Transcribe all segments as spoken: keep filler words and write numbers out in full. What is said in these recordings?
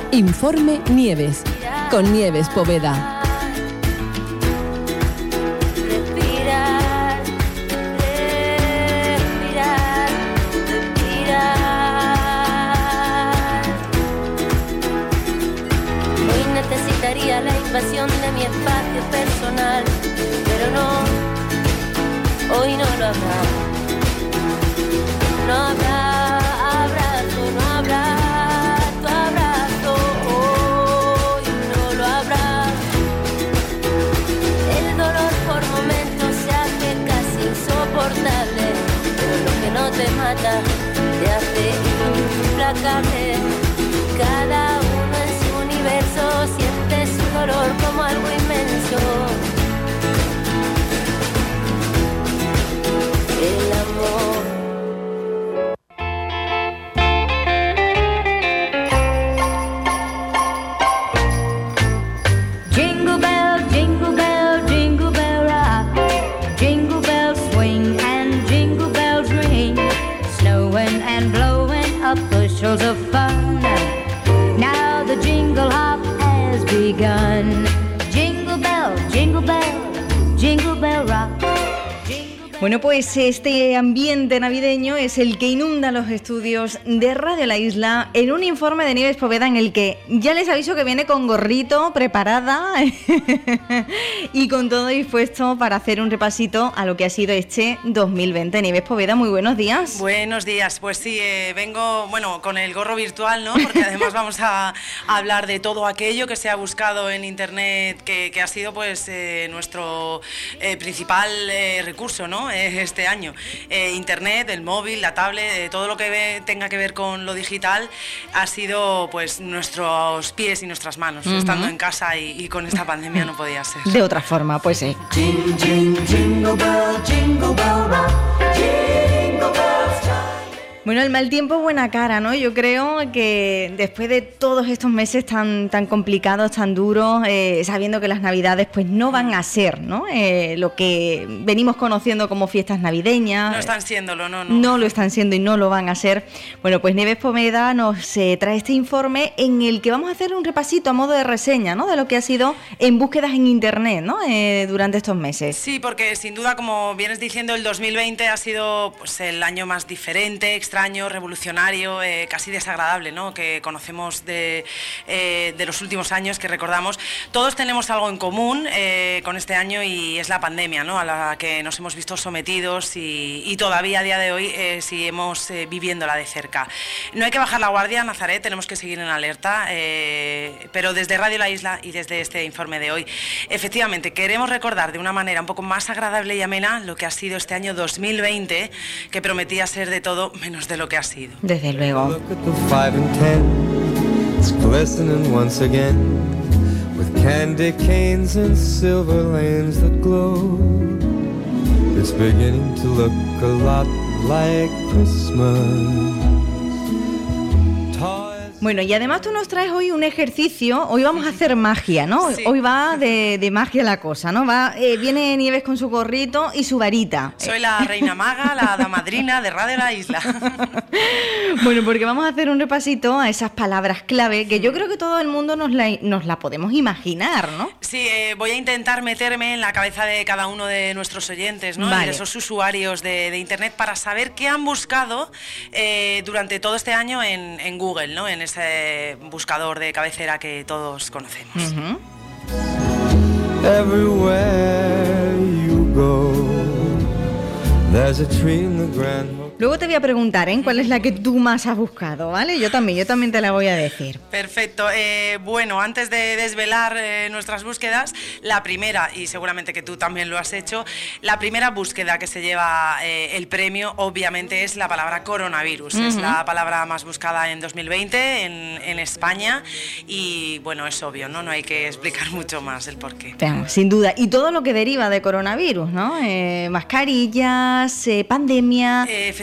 Informe Nieves, con Nieves Poveda. La invasión de mi espacio personal, pero no, hoy no lo habrá. No habrá abrazo, no habrá tu abrazo, hoy no lo habrá. El dolor por momentos se hace casi insoportable, pero lo que no te mata te hace implacable. Cada uno en su universo siente su dolor como algo inmenso. El amor. Jingle bell, jingle bell, jingle bell rock. Jingle bells swing and jingle bells ring. Snowing and blowing up bushels of fun. Now the jingle hop has begun. Jingle bell, jingle bell, jingle bell rock. Bueno, pues este ambiente navideño es el que inunda los estudios de Radio La Isla en un informe de Nieves Poveda en el que ya les aviso que viene con gorrito, preparada y con todo dispuesto para hacer un repasito a lo que ha sido este dos mil veinte. Nieves Poveda, muy buenos días. Buenos días, pues sí, eh, vengo, bueno, con el gorro virtual, ¿no? Porque además vamos a, a hablar de todo aquello que se ha buscado en internet, que, que ha sido pues eh, nuestro eh, principal eh, recurso, ¿no? Este año. Eh, internet, el móvil, la tablet, eh, todo lo que ve, tenga que ver con lo digital ha sido pues nuestros pies y nuestras manos, uh-huh. Estando en casa y, y con esta pandemia no podía ser. De otra forma, pues sí. Jing, jing, jingle bell, jingle bell rock, jingle bells time. Bueno, el mal tiempo, buena cara, ¿no? Yo creo que después de todos estos meses tan, tan complicados, tan duros, eh, sabiendo que las Navidades pues no van a ser, ¿no? Eh, lo que venimos conociendo como fiestas navideñas. No están siéndolo, no, no. No lo están siendo y no lo van a ser. Bueno, pues Nieves Poveda nos eh, trae este informe en el que vamos a hacer un repasito a modo de reseña, ¿no? De lo que ha sido en búsquedas en internet, ¿no? Eh, durante estos meses. Sí, porque sin duda, como vienes diciendo, el dos mil veinte ha sido pues el año más diferente, extraño, revolucionario, eh, casi desagradable, ¿no? Que conocemos de, eh, de los últimos años, que recordamos. Todos tenemos algo en común eh, con este año y es la pandemia, ¿no? A la que nos hemos visto sometidos y, y todavía a día de hoy eh, seguimos eh, viviéndola de cerca. No hay que bajar la guardia, Nazaret, tenemos que seguir en alerta, eh, pero desde Radio La Isla y desde este informe de hoy, efectivamente, queremos recordar de una manera un poco más agradable y amena lo que ha sido este año dos mil veinte, que prometía ser de todo menos de lo que ha sido. Desde luego. Look at the five and ten, it's glistening once again, with candy canes and silver lanes that glow. It's beginning to look a lot like Christmas. Bueno, y además tú nos traes hoy un ejercicio, hoy vamos a hacer magia, ¿no? Sí. Hoy va de, de magia la cosa, ¿no? Va, eh, viene Nieves con su gorrito y su varita. Soy la reina maga, la hada madrina de Radio La Isla. Bueno, porque vamos a hacer un repasito a esas palabras clave que yo creo que todo el mundo nos la, nos la podemos imaginar, ¿no? Sí, eh, voy a intentar meterme en la cabeza de cada uno de nuestros oyentes, ¿no? Vale. Y de esos usuarios de, de internet para saber qué han buscado eh, durante todo este año en, en Google, ¿no? En ese buscador de cabecera que todos conocemos. Uh-huh. Everywhere you go, there's a tree in the grand. Luego te voy a preguntar, ¿eh? ¿Cuál es la que tú más has buscado? ¿Vale? Yo también, yo también te la voy a decir. Perfecto. Eh, bueno, antes de desvelar eh, nuestras búsquedas, la primera, y seguramente que tú también lo has hecho, la primera búsqueda que se lleva eh, el premio, obviamente, es la palabra coronavirus. Uh-huh. Es la palabra más buscada en dos mil veinte en, en España y, bueno, es obvio, ¿no? No hay que explicar mucho más el porqué. Claro, sin duda. Y todo lo que deriva de coronavirus, ¿no? Eh, mascarillas, eh, pandemia... Eh,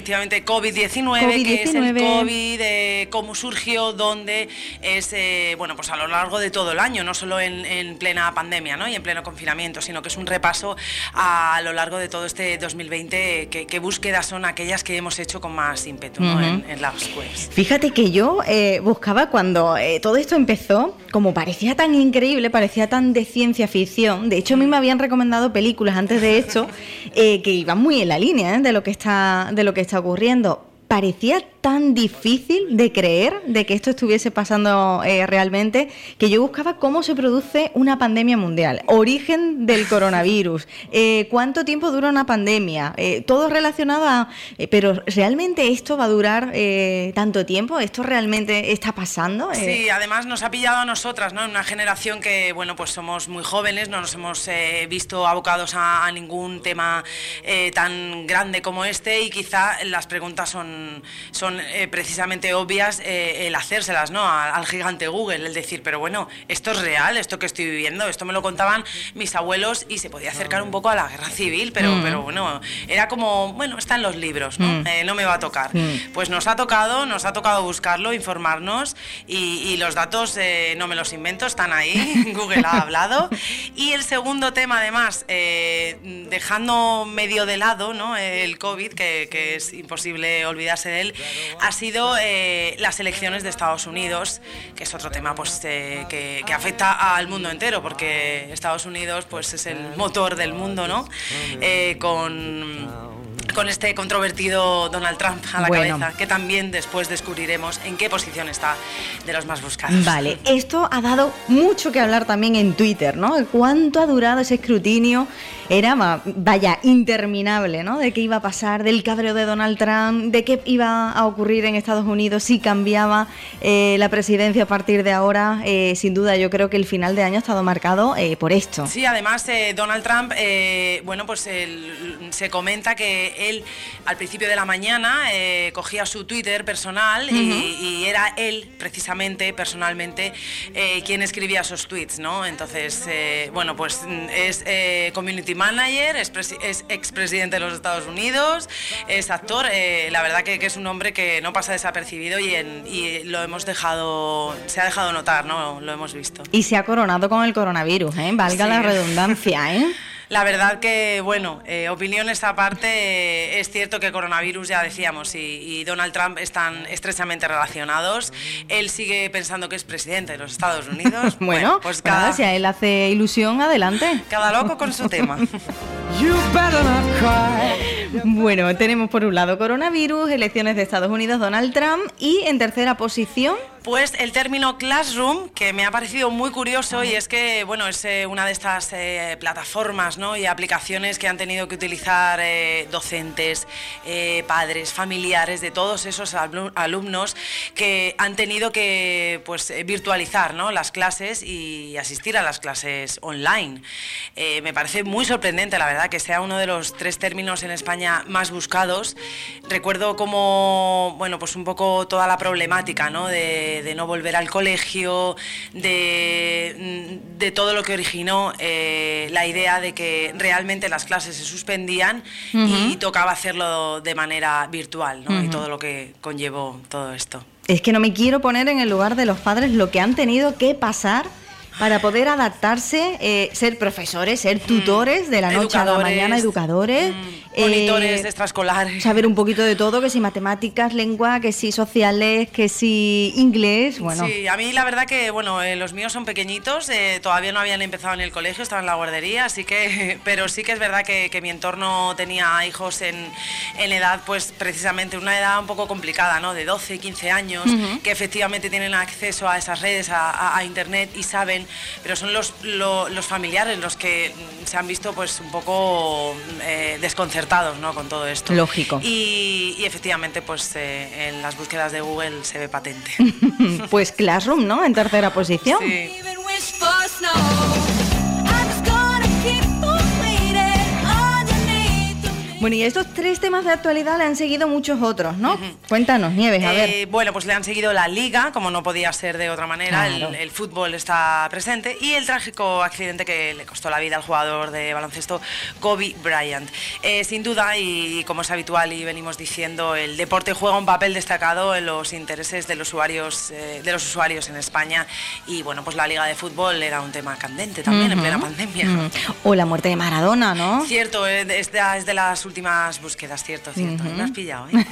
efectivamente COVID diecinueve, COVID que diecinueve. es el COVID, eh, cómo surgió, dónde es, eh, bueno, pues a lo largo de todo el año, no solo en, en plena pandemia, ¿no? Y en pleno confinamiento, sino que es un repaso a, a lo largo de todo este dos mil veinte, que, que búsquedas son aquellas que hemos hecho con más ímpetu, ¿no? Uh-huh. en, en las webs. Fíjate que yo eh, buscaba cuando eh, todo esto empezó, como parecía tan increíble, parecía tan de ciencia ficción. De hecho, a mí me habían recomendado películas antes de esto eh, que iban muy en la línea, ¿eh? de lo que está, de lo que está ocurriendo. Parecía tan difícil de creer de que esto estuviese pasando eh, realmente, que yo buscaba cómo se produce una pandemia mundial, origen del coronavirus, eh, cuánto tiempo dura una pandemia, eh, todo relacionado a... Eh, pero ¿realmente esto va a durar eh, tanto tiempo? ¿Esto realmente está pasando? Eh, Sí, además nos ha pillado a nosotras, ¿no? En una generación que, bueno, pues somos muy jóvenes, no nos hemos eh, visto abocados a, a ningún tema eh, tan grande como este, y quizá las preguntas son, son eh, precisamente obvias, eh, el hacérselas, ¿no? Al, al gigante Google, el decir, pero bueno, esto es real, esto que estoy viviendo, esto me lo contaban mis abuelos y se podía acercar un poco a la guerra civil, pero, mm. pero bueno, era como, bueno, está en los libros, ¿no? Mm. Eh, no me va a tocar. Mm. Pues nos ha tocado, nos ha tocado buscarlo, informarnos, y, y los datos eh, no me los invento, están ahí, Google ha hablado. Y el segundo tema, además, eh, dejando medio de lado, ¿no? El COVID, que, que es imposible olvidarse de él, ha sido eh, las elecciones de Estados Unidos, que es otro tema pues eh, que, que afecta al mundo entero, porque Estados Unidos pues es el motor del mundo, ¿no? Eh, con... con este controvertido Donald Trump a la bueno. cabeza, que también después descubriremos en qué posición está de los más buscados. Vale, esto ha dado mucho que hablar también en Twitter, ¿no? ¿Cuánto ha durado ese escrutinio? Era, vaya, interminable, ¿no? De qué iba a pasar, del cabreo de Donald Trump, de qué iba a ocurrir en Estados Unidos si cambiaba eh, la presidencia a partir de ahora. Eh, sin duda, yo creo que el final de año ha estado marcado eh, por esto. Sí, además, eh, Donald Trump, eh, bueno, pues el, se comenta que él, al principio de la mañana, eh, cogía su Twitter personal, uh-huh. y, y era él, precisamente, personalmente, eh, quien escribía esos tweets, ¿no? Entonces, eh, bueno, pues es eh, community manager, es, presi- es expresidente de los Estados Unidos, es actor, eh, la verdad que, que es un hombre que no pasa desapercibido, y, en, y lo hemos dejado, se ha dejado notar, ¿no? Lo hemos visto. Y se ha coronado con el coronavirus, ¿eh? Valga sí. la redundancia, ¿eh? La verdad que, bueno, eh, opiniones aparte, eh, es cierto que el coronavirus, ya decíamos, y, y Donald Trump están estrechamente relacionados. Él sigue pensando que es presidente de los Estados Unidos. bueno, bueno, pues cada, nada, si a él hace ilusión, adelante. Cada loco con su tema. Bueno, tenemos por un lado coronavirus, elecciones de Estados Unidos, Donald Trump, y en tercera posición... Pues el término Classroom, que me ha parecido muy curioso, y es que, bueno, es eh, una de estas eh, plataformas, ¿no? Y aplicaciones que han tenido que utilizar eh, docentes, eh, padres, familiares de todos esos alumnos que han tenido que, pues, virtualizar, ¿no? Las clases y asistir a las clases online. Eh, me parece muy sorprendente, la verdad, que sea uno de los tres términos en España más buscados. Recuerdo como, bueno, pues un poco toda la problemática, ¿no? De de no volver al colegio, de, de todo lo que originó eh, la idea de que realmente las clases se suspendían, uh-huh. y tocaba hacerlo de manera virtual, ¿no? Uh-huh. Y todo lo que conllevó todo esto. Es que no me quiero poner en el lugar de los padres lo que han tenido que pasar para poder adaptarse, eh, ser profesores, ser tutores de la noche a la mañana, educadores, mm, monitores eh, extraescolares, saber un poquito de todo, que si matemáticas, lengua, que si sociales, que si inglés, bueno. Sí, a mí la verdad que, bueno, eh, los míos son pequeñitos, eh, todavía no habían empezado en el colegio, estaban en la guardería, así que, pero sí que es verdad que, que mi entorno tenía hijos en, en edad, pues precisamente una edad un poco complicada, ¿no? De doce, quince años, uh-huh. que efectivamente tienen acceso a esas redes, a, a, a internet, y saben, pero son los, lo, los familiares los que se han visto pues un poco eh, desconcertados, ¿no? Con todo esto. Lógico. Y, y efectivamente pues eh, en las búsquedas de Google se ve patente. Pues Classroom, ¿no? En tercera posición. Sí. Bueno, y estos tres temas de actualidad le han seguido muchos otros, ¿no? Uh-huh. Cuéntanos, Nieves, a eh, ver. Bueno, pues le han seguido la Liga, como no podía ser de otra manera, claro. el, el fútbol está presente, y el trágico accidente que le costó la vida al jugador de baloncesto Kobe Bryant. Eh, sin duda, y como es habitual y venimos diciendo, el deporte juega un papel destacado en los intereses de los usuarios, eh, de los usuarios en España, y bueno, pues la Liga de Fútbol era un tema candente también uh-huh. en plena pandemia. Uh-huh. O la muerte de Maradona, ¿no? Cierto, es de, es de las últimas búsquedas, cierto, cierto. Uh-huh. Me has pillado, ¿eh?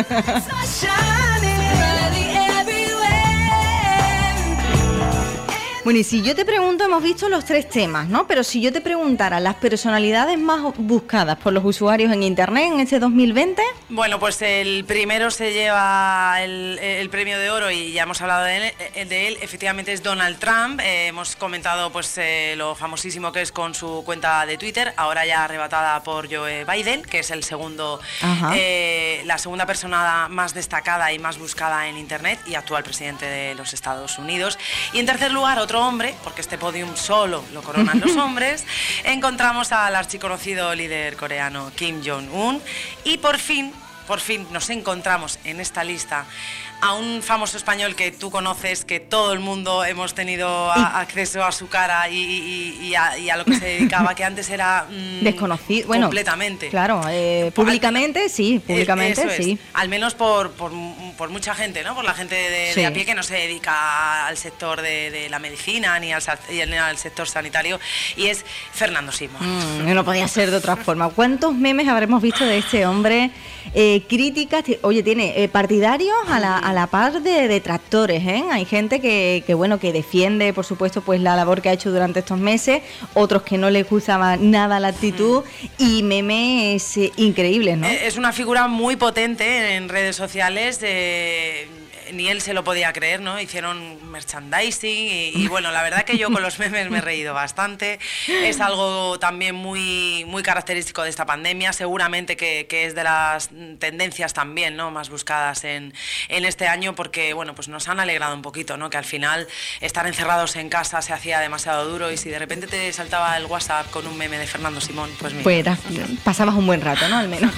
Bueno, y si yo te pregunto, hemos visto los tres temas, ¿no? Pero si yo te preguntara las personalidades más buscadas por los usuarios en Internet en este dos mil veinte... Bueno, pues el primero se lleva el, el premio de oro y ya hemos hablado de él, de él. Efectivamente es Donald Trump. Eh, hemos comentado pues eh, lo famosísimo que es con su cuenta de Twitter, ahora ya arrebatada por Joe Biden, que es el segundo, eh, la segunda persona más destacada y más buscada en Internet y actual presidente de los Estados Unidos. Y en tercer lugar, otro hombre, porque este podium solo lo coronan los hombres, encontramos al archiconocido líder coreano Kim Jong-un, y por fin, por fin nos encontramos en esta lista a un famoso español que tú conoces, que todo el mundo hemos tenido a, acceso a su cara y, y, y, a, y a lo que se dedicaba, que antes era mmm, desconocido, bueno, completamente. Claro, eh, públicamente al, sí, públicamente eso sí. Es, al menos por, por, por mucha gente, ¿no? Por la gente de, sí. de a pie que no se dedica al sector de, de la medicina ni al, ni al sector sanitario, y es Fernando Simón. Mm, no podía ser de otra forma. ¿Cuántos memes habremos visto de este hombre? Eh, críticas, oye, tiene eh, partidarios a la, a la par de detractores, ¿eh? Hay gente que, que, bueno, que defiende, por supuesto, pues la labor que ha hecho durante estos meses, otros que no les gustaba nada la actitud, y memes eh, increíbles, ¿no? Es una figura muy potente en redes sociales, eh, ni él se lo podía creer, ¿no? Hicieron merchandising y, y bueno, la verdad que yo con los memes me he reído bastante. Es algo también muy, muy característico de esta pandemia, seguramente que, que es de las tendencias también, ¿no? Más buscadas en, en este año, porque bueno, pues nos han alegrado un poquito, ¿no? Que al final estar encerrados en casa se hacía demasiado duro, y si de repente te saltaba el WhatsApp con un meme de Fernando Simón, pues mira. Pues era, pasabas un buen rato, ¿no? Al menos.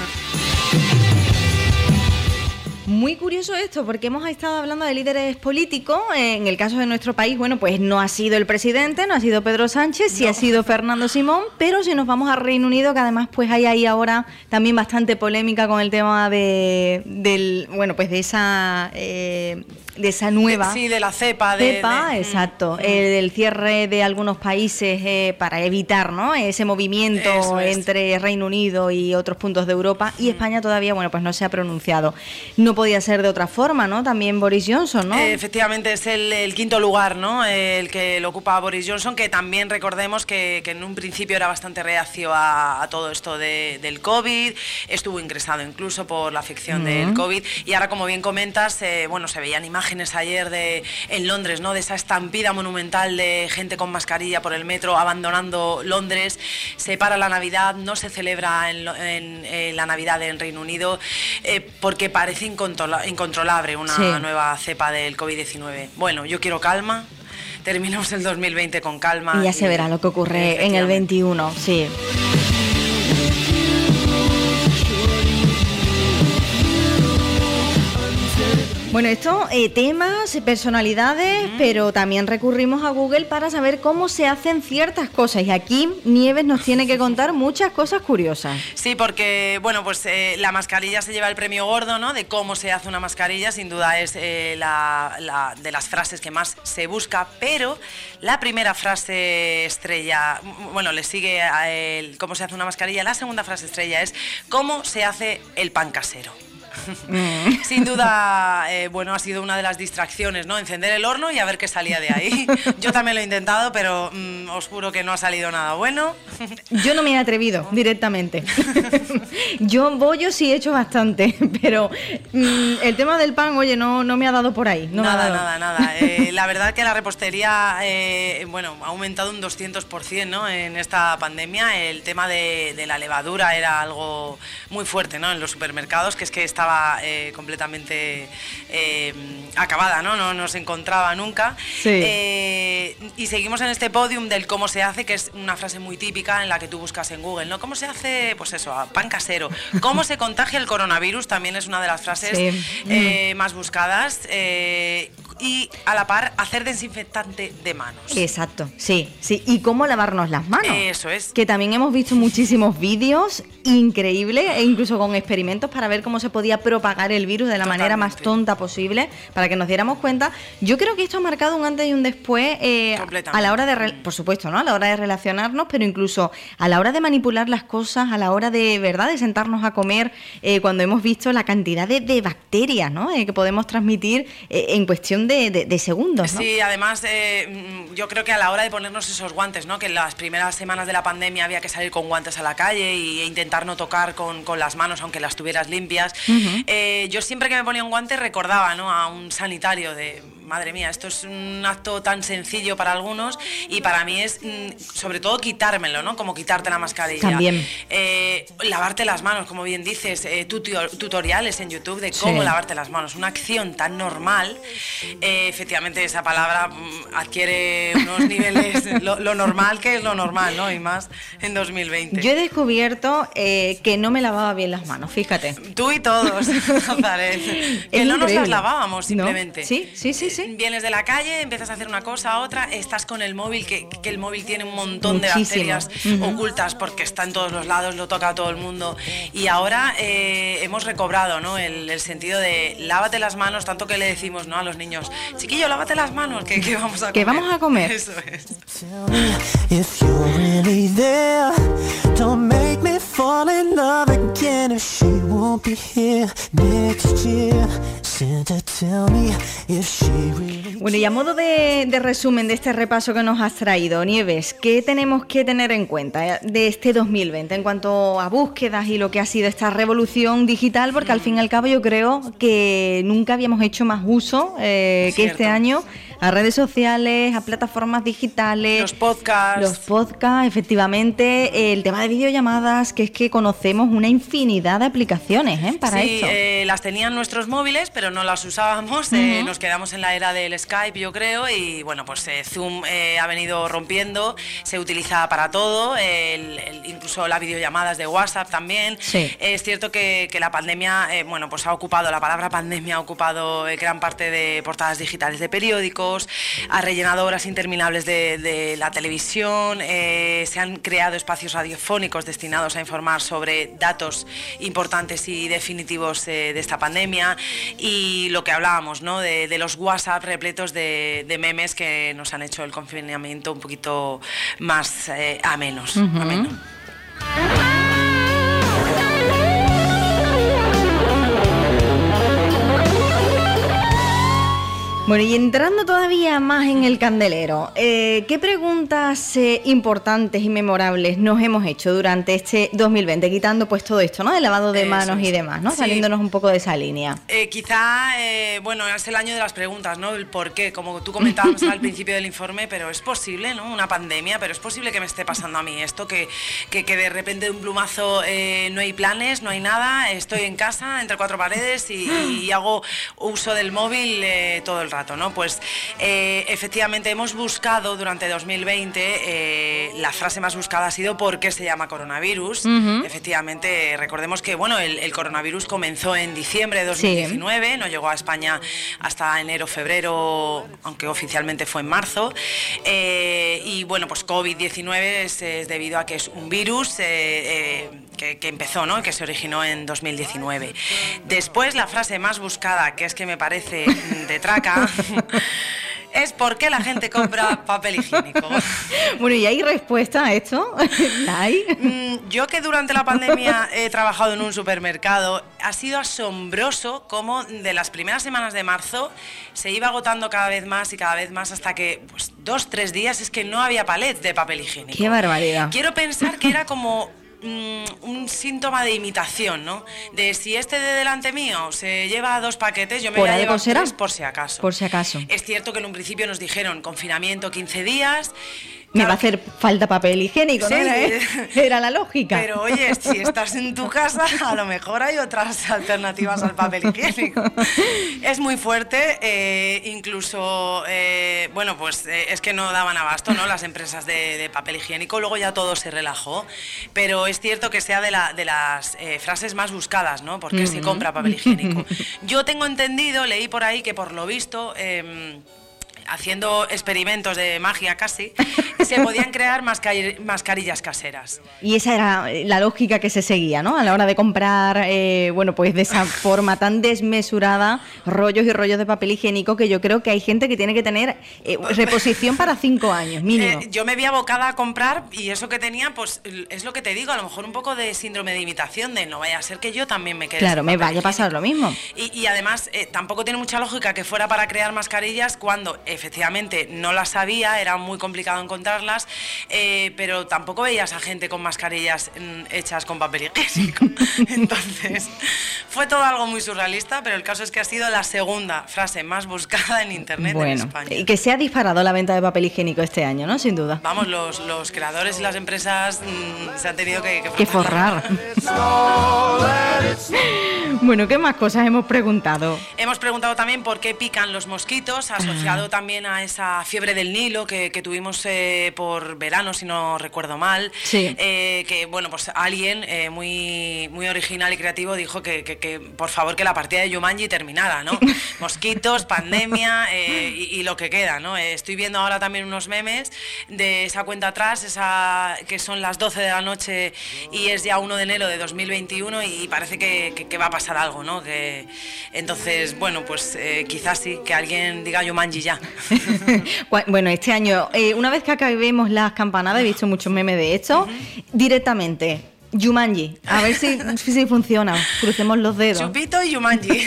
Muy curioso esto, porque hemos estado hablando de líderes políticos. En el caso de nuestro país, bueno, pues no ha sido el presidente, no ha sido Pedro Sánchez, sí no. ha sido Fernando Simón, pero si nos vamos a Reino Unido, que además pues hay ahí ahora también bastante polémica con el tema de, del, bueno, pues de esa... Eh, de esa nueva... Sí, de la cepa. De, cepa, de, exacto. Mm, eh, del cierre de algunos países eh, para evitar, ¿no? Ese movimiento es. entre Reino Unido y otros puntos de Europa. Y mm. España todavía, bueno, pues no se ha pronunciado. No podía ser de otra forma, ¿no? También Boris Johnson, ¿no? Eh, efectivamente, es el, el quinto lugar, ¿no? El que lo ocupa Boris Johnson, que también recordemos que, que en un principio era bastante reacio a, a todo esto de, del COVID. Estuvo ingresado incluso por la afección mm. del COVID. Y ahora, como bien comentas, eh, bueno, se veían imágenes ayer de en Londres, ¿no? De esa estampida monumental de gente con mascarilla por el metro abandonando Londres. Se para la Navidad, no se celebra en, en, en la Navidad en Reino Unido eh, porque parece incontrola, incontrolable una sí. nueva cepa del COVID diecinueve. Bueno, yo quiero calma. Terminamos el dos mil veinte con calma. Y ya y, se verá lo que ocurre en el veintiuno, sí. Bueno, esto, eh, temas, personalidades, mm. pero también recurrimos a Google para saber cómo se hacen ciertas cosas. Y aquí Nieves nos tiene que contar muchas cosas curiosas. Sí, porque, bueno, pues eh, la mascarilla se lleva el premio gordo, ¿no? De cómo se hace una mascarilla, sin duda es eh, la, la de las frases que más se busca, pero la primera frase estrella, bueno, le sigue a el cómo se hace una mascarilla, la segunda frase estrella es cómo se hace el pan casero. Mm. Sin duda, eh, bueno, ha sido una de las distracciones, ¿no? Encender el horno y a ver qué salía de ahí. Yo también lo he intentado, pero mm, os juro que no ha salido nada bueno. Yo no me he atrevido directamente. Yo bollo sí he hecho bastante, pero mm, el tema del pan, oye, no, no me ha dado por ahí. No nada, me ha dado. nada, nada. Eh, la verdad que la repostería, eh, bueno, ha aumentado un doscientos por ciento, ¿no? En esta pandemia. El tema de, de la levadura era algo muy fuerte, ¿no? En los supermercados, que es que está estaba eh, completamente eh, acabada, ¿no? No, no se encontraba nunca. Sí. Eh, y seguimos en este podium del cómo se hace, que es una frase muy típica en la que tú buscas en Google, ¿no? ¿Cómo se hace? Pues eso, pan casero. ¿Cómo se contagia el coronavirus? También es una de las frases sí. eh, más buscadas. Eh, y a la par, hacer desinfectante de manos. Exacto, sí, sí. ¿Y cómo lavarnos las manos? Eso es. Que también hemos visto muchísimos vídeos increíbles e incluso con experimentos para ver cómo se podía propagar el virus de la Totalmente. manera más tonta posible, para que nos diéramos cuenta. Yo creo que esto ha marcado un antes y un después eh, a la hora de, re- por supuesto, ¿no? A la hora de relacionarnos, pero incluso a la hora de manipular las cosas, a la hora de, ¿verdad?, de sentarnos a comer, eh, cuando hemos visto la cantidad de, de bacterias, ¿no?, eh, que podemos transmitir eh, en cuestión de, de, de segundos, ¿no? Sí, además eh, yo creo que a la hora de ponernos esos guantes, ¿no? Que en las primeras semanas de la pandemia había que salir con guantes a la calle y, e intentar no tocar con, con las manos aunque las tuvieras limpias. Uh-huh. eh, yo siempre que me ponía un guante recordaba, ¿no?, a un sanitario de... Madre mía, esto es un acto tan sencillo para algunos y para mí es, sobre todo, quitármelo, ¿no? Como quitarte la mascarilla. También. Eh, lavarte las manos, como bien dices, eh, tutio- tutoriales en YouTube de cómo sí. lavarte las manos. Una acción tan normal, eh, efectivamente esa palabra mm, adquiere unos niveles, lo, lo normal que es lo normal, ¿no? Y más en dos mil veinte. Yo he descubierto eh, que no me lavaba bien las manos, fíjate. Tú y todos, Nazaret. Que Es no nos increíble. las lavábamos simplemente. ¿No? Sí, sí, sí, sí. Vienes de la calle, empiezas a hacer una cosa, otra, estás con el móvil, que, que el móvil tiene un montón Muchísimo. de bacterias uh-huh. ocultas porque está en todos los lados, lo toca a todo el mundo. Y ahora eh, hemos recobrado, ¿no?, el, el sentido de lávate las manos, tanto que le decimos, ¿no?, a los niños, chiquillo, lávate las manos, que, que vamos a comer. Que vamos a comer. Eso es. If you're really there, don't make me fall in love again if she won't be here next year. Santa, tell me if she really... Bueno, y a modo de, de resumen de este repaso que nos has traído, Nieves, ¿qué tenemos que tener en cuenta de este dos mil veinte en cuanto a búsquedas y lo que ha sido esta revolución digital? Porque al fin y al cabo yo creo que nunca habíamos hecho más uso eh, que este año a redes sociales, a plataformas digitales. Los podcasts. Los podcasts, efectivamente. El tema de videollamadas, que es que conocemos una infinidad de aplicaciones ¿eh? para sí, esto. Sí, eh, las tenían nuestros móviles, pero no las usábamos. Uh-huh. eh, nos quedamos en la era del Skype, yo creo, y bueno, pues eh, Zoom eh, ha venido rompiendo, se utiliza para todo, el, el, incluso las videollamadas de WhatsApp también. Sí. Eh, es cierto que, que la pandemia, eh, bueno, pues ha ocupado, la palabra pandemia ha ocupado eh, gran parte de portadas digitales de periódicos, ha rellenado horas interminables de, de la televisión, eh, se han creado espacios radiofónicos destinados a informar sobre datos importantes y definitivos eh, de esta pandemia, y lo que hablábamos, ¿no?, de, de los WhatsApp repletos de, de memes que nos han hecho el confinamiento un poquito más eh, amenos. Uh-huh. ameno. Bueno, y entrando todavía más en el candelero, eh, ¿qué preguntas eh, importantes y memorables nos hemos hecho durante este dos mil veinte? Quitando pues todo esto, ¿no?, de lavado de Eso manos es. y demás, ¿no? Sí. Saliéndonos un poco de esa línea. Eh, quizá, eh, bueno, es el año de las preguntas, ¿no? El por qué, como tú comentabas al principio del informe, pero es posible, ¿no?, una pandemia, pero es posible que me esté pasando a mí esto, que, que, que de repente de un plumazo eh, no hay planes, no hay nada, estoy en casa, entre cuatro paredes y, y hago uso del móvil eh, todo el rato. ¿no? Pues eh, efectivamente hemos buscado durante dos mil veinte, eh, la frase más buscada ha sido ¿por qué se llama coronavirus? Uh-huh. Efectivamente, recordemos que bueno, el, el coronavirus comenzó en diciembre de dos mil diecinueve, sí. No llegó a España hasta enero, febrero, aunque oficialmente fue en marzo, eh, y bueno, pues COVID diecinueve es, es debido a que es un virus eh, eh, que, que empezó, ¿no?, que se originó en dos mil diecinueve. Después, la frase más buscada, que es que me parece de traca, es ¿por qué la gente compra papel higiénico? Bueno, ¿y hay respuesta a esto? ¿Hay? Mm, yo que durante la pandemia he trabajado en un supermercado, ha sido asombroso cómo de las primeras semanas de marzo se iba agotando cada vez más y cada vez más hasta que pues, dos, tres días es que no había palets de papel higiénico. ¡Qué barbaridad! Quiero pensar que era como un síntoma de imitación, ¿no? De si este de delante mío se lleva dos paquetes, yo me voy a llevar tres por si acaso. Por si acaso. Es cierto que en un principio nos dijeron confinamiento quince días. Me Claro. va a hacer falta papel higiénico, Sí. ¿no? Era, era la lógica. Pero oye, si estás en tu casa, a lo mejor hay otras alternativas al papel higiénico. Es muy fuerte, eh, incluso, eh, bueno, pues eh, es que no daban abasto, ¿no? Las empresas de, de papel higiénico, luego ya todo se relajó, pero es cierto que sea de, la, de las eh, frases más buscadas, ¿no? ¿Por qué se compra papel higiénico? Yo tengo entendido, leí por ahí que por lo visto... Eh, haciendo experimentos de magia casi, se podían crear mascar- mascarillas caseras. Y esa era la lógica que se seguía, ¿no? A la hora de comprar, eh, bueno, pues de esa forma tan desmesurada, rollos y rollos de papel higiénico, que yo creo que hay gente que tiene que tener eh, reposición para cinco años, mínimo. Eh, yo me vi abocada a comprar y eso que tenía, pues es lo que te digo, a lo mejor un poco de síndrome de imitación, de no vaya a ser que yo también me quede Claro, sin me papel vaya a pasar lo mismo. Y, y además eh, tampoco tiene mucha lógica que fuera para crear mascarillas cuando efectivamente no las había, era muy complicado encontrarlas, eh, pero tampoco veías a gente con mascarillas mm, hechas con papel higiénico. Entonces fue todo algo muy surrealista, pero el caso es que ha sido la segunda frase más buscada en internet en Bueno, España. y que se ha disparado la venta de papel higiénico este año, ¿no? Sin duda. Vamos, los, los creadores y las empresas mmm, se han tenido que, que Que forrar. Bueno, ¿qué más cosas hemos preguntado? Hemos preguntado también por qué pican los mosquitos, asociado Ah. también a esa fiebre del Nilo que, que tuvimos eh, por verano, si no recuerdo mal. Sí. Eh, que, bueno, pues alguien eh, muy, muy original y creativo dijo que, que, que, por favor, que la partida de Jumanji terminara, ¿no? Mosquitos, pandemia eh, y, y lo que queda, ¿no? Eh, estoy viendo ahora también unos memes de esa cuenta atrás, esa que son las doce de la noche y es ya uno de enero de dos mil veintiuno y parece que, que, que va a pasar algo, ¿no? Que, entonces, bueno, pues eh, quizás sí, que alguien diga Jumanji ya. Bueno, este año, eh, una vez que acabemos las campanadas, he visto muchos memes de esto, directamente, Jumanji, a ver si, si funciona, crucemos los dedos. Chupito y Jumanji.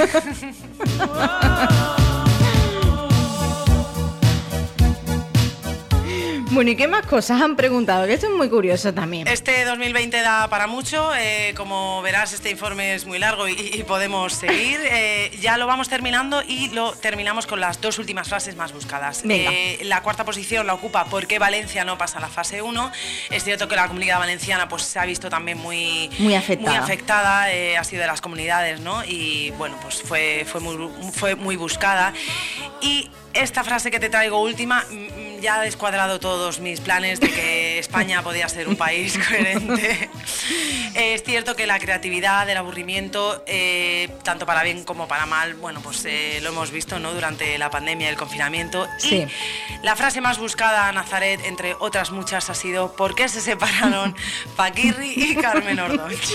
Bueno, ¿y qué más cosas han preguntado? Que esto es muy curioso también. Este dos mil veinte da para mucho, eh, como verás este informe es muy largo y, y podemos seguir. Eh, ya lo vamos terminando y lo terminamos con las dos últimas frases más buscadas. Venga. Eh, la cuarta posición la ocupa ¿por qué Valencia no pasa a la fase uno? Es cierto que la comunidad valenciana pues se ha visto también muy, Muy afectada. muy afectada, eh, ha sido de las comunidades, ¿no? Y bueno, pues fue, fue, muy, fue muy buscada. Y esta frase que te traigo última mm, ya ha descuadrado todos mis planes de que España podía ser un país coherente. Es cierto que la creatividad, el aburrimiento, eh, tanto para bien como para mal, bueno, pues eh, lo hemos visto, ¿no? Durante la pandemia y el confinamiento. Sí. Y la frase más buscada a Nazaret, entre otras muchas, ha sido ¿por qué se separaron Paquirri y Carmen Ordóñez?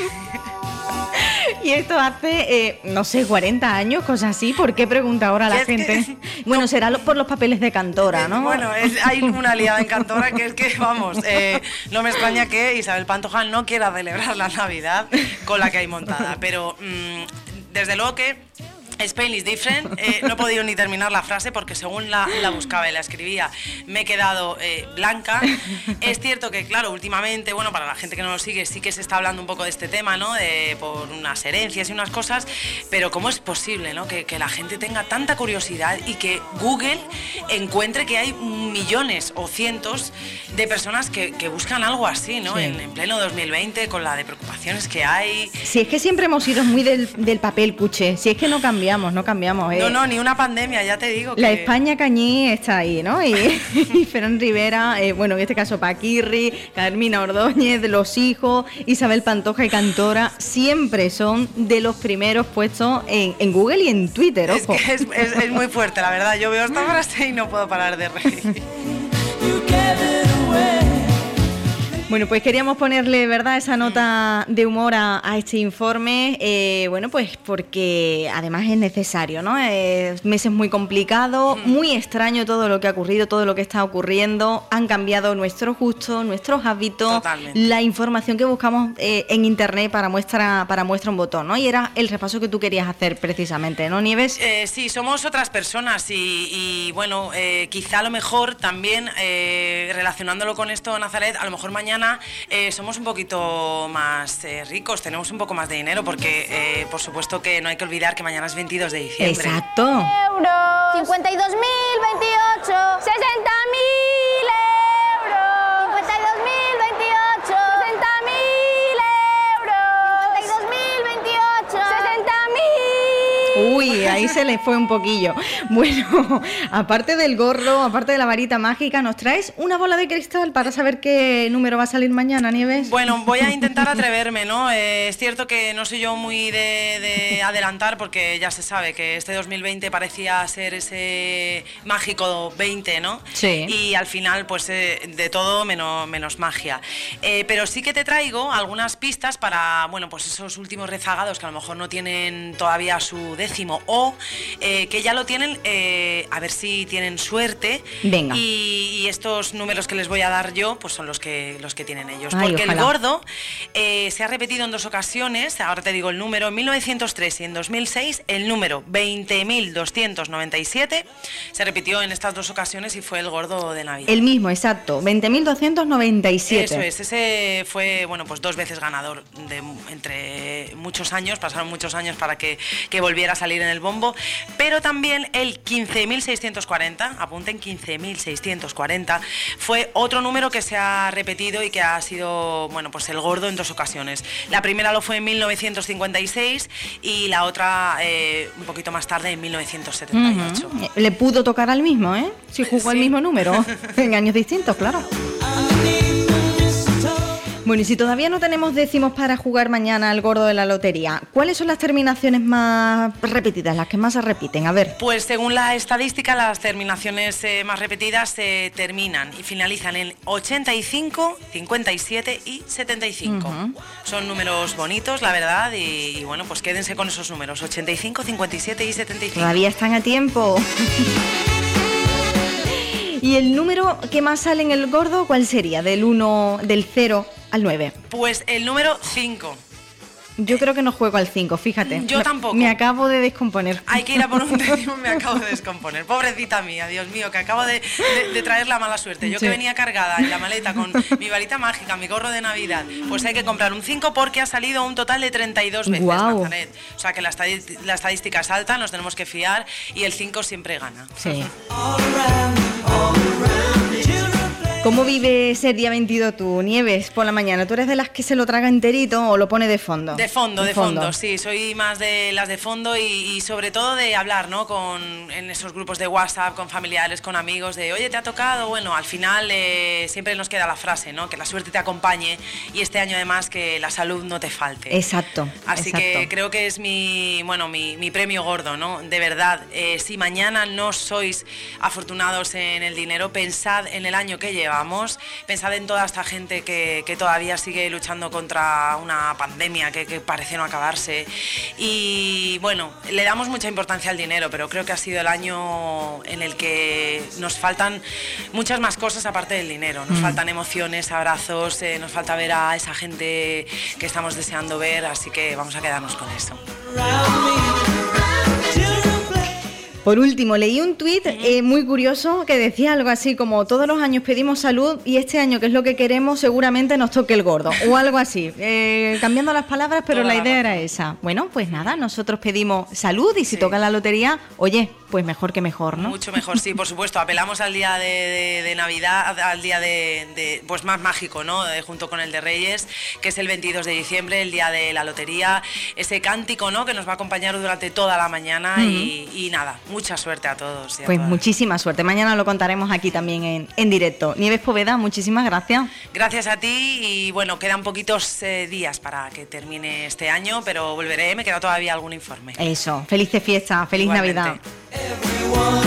Y esto hace, eh, no sé, cuarenta años, cosas así. ¿Por qué pregunta ahora la Es que- gente? Bueno, será lo- por los papeles de Cantora, ¿no? Bueno, es- hay una liada en Cantora que es que, vamos, eh, no me extraña que Isabel Pantoja no quiera celebrar la Navidad con la que hay montada, pero mm, desde luego que Spain is different, eh, no he podido ni terminar la frase porque según la, la buscaba y la escribía me he quedado eh, blanca. Es cierto que, claro, últimamente, bueno, para la gente que no lo sigue, sí que se está hablando un poco de este tema, ¿no? De, por unas herencias y unas cosas, pero ¿cómo es posible, ¿no? Que, que la gente tenga tanta curiosidad y que Google encuentre que hay millones o cientos de personas que, que buscan algo así, ¿no? Sí. En, en pleno dos mil veinte, con la de preocupaciones que hay. Si es que siempre hemos sido muy del, del papel cuché, si es que no cambiamos, no cambiamos. Eh. No, no, ni una pandemia, ya te digo. La que... España Cañí está ahí, ¿no? Y, y Ferran Rivera, eh, bueno, en este caso Paquirri, Carmina Ordóñez, los hijos, Isabel Pantoja y Cantora, siempre son de los primeros puestos en, en Google y en Twitter, Es ojo. que es, es- es muy fuerte, la verdad. Yo veo esta frase y no puedo parar de reír. Bueno, pues queríamos ponerle, ¿verdad?, esa nota de humor a, a este informe, eh, bueno, pues porque además es necesario, ¿no? Es meses muy complicados, muy extraño todo lo que ha ocurrido, todo lo que está ocurriendo, han cambiado nuestros gustos, nuestros hábitos, Totalmente. la información que buscamos eh, en internet para muestra, para muestra un botón, ¿no? Y era el repaso que tú querías hacer precisamente, ¿no, Nieves? Eh, sí, somos otras personas y, y, bueno, eh, quizá a lo mejor también eh, relacionándolo con esto, Nazaret, a lo mejor mañana eh, somos un poquito más eh, ricos, tenemos un poco más de dinero porque eh, por supuesto que no hay que olvidar que mañana es veintidós de diciembre. Exacto. euros. cincuenta y dos mil veintiocho. sesenta mil euros. se le fue un poquillo. Bueno, aparte del gorro, aparte de la varita mágica, ¿nos traes una bola de cristal para saber qué número va a salir mañana, Nieves? Bueno, voy a intentar atreverme, ¿no? Eh, es cierto que no soy yo muy de, de adelantar, porque ya se sabe que este dos mil veinte parecía ser ese mágico veinte, ¿no? Sí. Y al final, pues eh, de todo menos, menos magia. Eh, pero sí que te traigo algunas pistas para, bueno, pues esos últimos rezagados que a lo mejor no tienen todavía su décimo o eh, que ya lo tienen, eh, a ver si tienen suerte. Venga. Y, y estos números que les voy a dar yo, pues son los que, los que tienen ellos. Ay, porque ojalá. el gordo eh, se ha repetido en dos ocasiones, ahora te digo el número, en mil novecientos tres y en dos mil seis, el número veinte mil doscientos noventa y siete se repitió en estas dos ocasiones y fue el gordo de Navidad. El mismo, exacto, veinte mil doscientos noventa y siete. Eso es, ese fue, bueno, pues dos veces ganador de entre muchos años, pasaron muchos años para que, que volviera a salir en el bombo, pero también el quince mil seiscientos cuarenta, apunten quince mil seiscientos cuarenta, fue otro número que se ha repetido y que ha sido, bueno, pues el gordo en dos ocasiones. La primera lo fue en mil novecientos cincuenta y seis y la otra eh, un poquito más tarde en mil novecientos setenta y ocho. Uh-huh. Le pudo tocar al mismo, ¿eh? Si jugó Sí. el mismo número, en años distintos, claro. Bueno, y si todavía no tenemos décimos para jugar mañana al gordo de la lotería, ¿cuáles son las terminaciones más repetidas, las que más se repiten? A ver. Pues según la estadística, las terminaciones eh, más repetidas se eh, terminan y finalizan en ochenta y cinco, cincuenta y siete y setenta y cinco. Uh-huh. Son números bonitos, la verdad, y, y bueno, pues quédense con esos números, ochenta y cinco, cincuenta y siete y setenta y cinco. Todavía están a tiempo. ¿Y el número que más sale en el gordo, cuál sería? Del uno, del cero al nueve. Pues el número cinco. Yo creo que no juego al cinco, fíjate. Yo Me- tampoco. Me acabo de descomponer. Hay que ir a por un décimo, me acabo de descomponer. Pobrecita mía, Dios mío, que acabo de, de- de traer la mala suerte. Yo Sí. que venía cargada en la maleta con mi varita mágica, mi gorro de Navidad, pues hay que comprar un cinco porque ha salido un total de treinta y dos veces, Guau. Nazaret. O sea que la, estadi- la estadística es alta, nos tenemos que fiar y el cinco siempre gana. Sí. ¿Cómo vive ese día veintidós tú, Nieves, por la mañana? ¿Tú eres de las que se lo traga enterito o lo pone de fondo? De fondo, de fondo, sí, soy más de las de fondo y, y sobre todo de hablar, ¿no? Con, en esos grupos de WhatsApp, con familiares, con amigos, de oye, ¿te ha tocado? Bueno, al final eh, siempre nos queda la frase, ¿no? Que la suerte te acompañe y este año además que la salud no te falte. Exacto. Así exacto. que creo que es mi, bueno, mi, mi premio gordo, ¿no? De verdad, eh, si mañana no sois afortunados en el dinero, pensad en el año que llevamos, pensad en toda esta gente que, que todavía sigue luchando contra una pandemia que, que parece no acabarse. Y bueno, le damos mucha importancia al dinero, pero creo que ha sido el año en el que nos faltan muchas más cosas aparte del dinero. Nos Mm. faltan emociones, abrazos, eh, nos falta ver a esa gente que estamos deseando ver, así que vamos a quedarnos con eso. Por último, leí un tuit eh, muy curioso que decía algo así como todos los años pedimos salud y este año, que es lo que queremos, seguramente nos toque el gordo, o algo así. Eh, cambiando las palabras, pero Toda la la idea razón. era esa. Bueno, pues nada, nosotros pedimos salud y si Sí. toca la lotería, oye, pues mejor que mejor, ¿no? Mucho mejor, sí, por supuesto. Apelamos al día de, de- de Navidad, al día de, de, pues más mágico, ¿no? De- junto con el de Reyes, que es el veintidós de diciembre, el día de la lotería, ese cántico, ¿no? Que nos va a acompañar durante toda la mañana y, y nada, mucha suerte a todos. y a Pues todas. muchísima suerte. Mañana lo contaremos aquí también en, en directo. Nieves Poveda, muchísimas gracias. Gracias a ti y bueno, quedan poquitos eh, días para que termine este año, pero volveré, me queda todavía algún informe. Eso, felices fiestas, feliz Igualmente. Navidad. Everyone